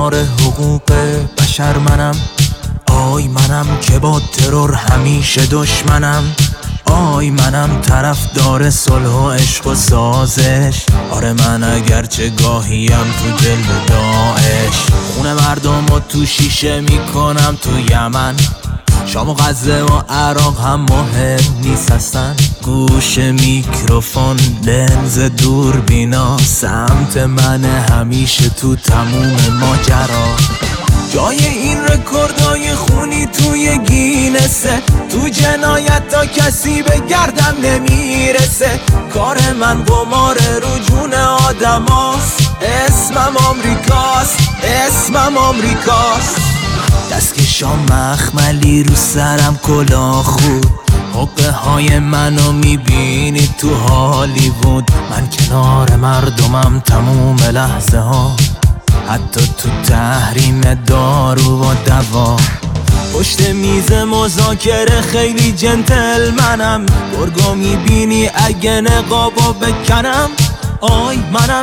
بیمار حقوق بشر منم. آی منم که با ترور همیشه دشمنم. آی منم طرفدار صلح و عشق و سازش. آره من اگرچه گاهیم تو جلد داعش. خونه مردم و تو شیشه میکنم تو یمن. شام و غزه و عراق هم مهم نیست هستن. گوش میکروفون لنز دوربینا سمت من همیشه تو تموم ماجرا. جای این رکوردای خونی توی گینسه. تو جنایت تا کسی به گردم نمیرسه. کار من قمار رو جون آدماست. اسمم آمریکاست، اسمم آمریکاست. دستکشام مخملی رو سرم کلاه خود. حقه های منو میبینی تو هالیوود. من کنار مردمم تموم لحظه ها. حتی تو تحریم دارو و دوا. پشت میز مذاکره خیلی جنتلمنم. گرگو میبینی اگه نقابو بکنم. آی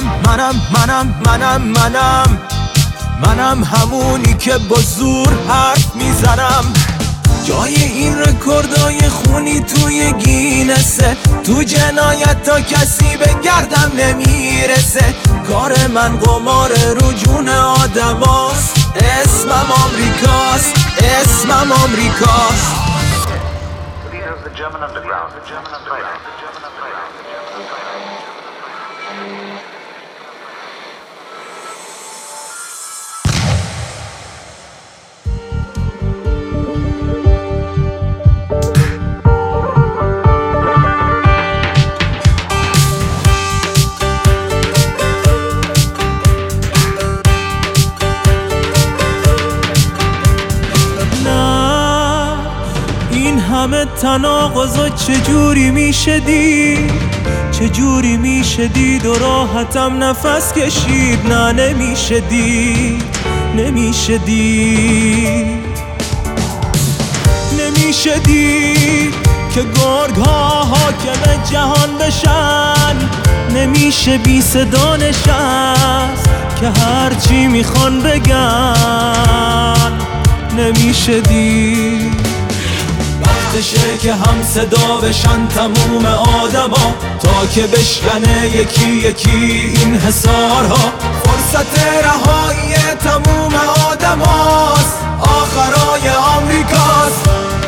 منم همونی که با زور حرف میزنم. جای این رکوردای خونی توی گینسه. تو جنایت تا کسی به گردم نمیرسه. کار من قمار رو جون آدماست. اسمم آمریکاست، اسمم آمریکاست. همه تناقضا چجوری میشه دید؟ چجوری میشه دید و راحتم نفس کشید؟ نه نمیشه دید، نمیشه دید، نمیشه دید که گرگ ها حاکم جهان بشن. نمیشه بی صدا نشست که هرچی میخوان بگن. نمیشه دید وقتشه که هم صدا بشن تموم آدما. تا که بشکنه یکی یکی این حصارها. فرصت رهایی تموم آدماست. آخرای آمریکاست.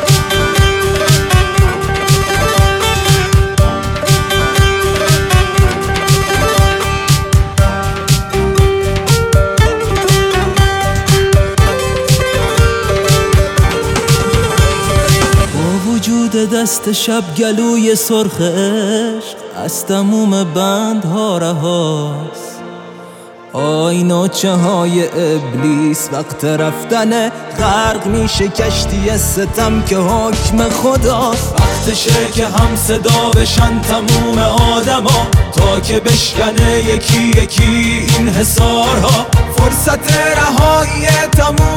دست شب گلوی سرخ عشق از تموم بندها رهاست. آی نوچه های ابلیس وقت رفتن غرق میشه کشتی ستم که حکم خداست. وقتشه که هم صدا بشن تموم آدما. تا که بشکنه یکی یکی این حصارها. فرصت رهایی تموم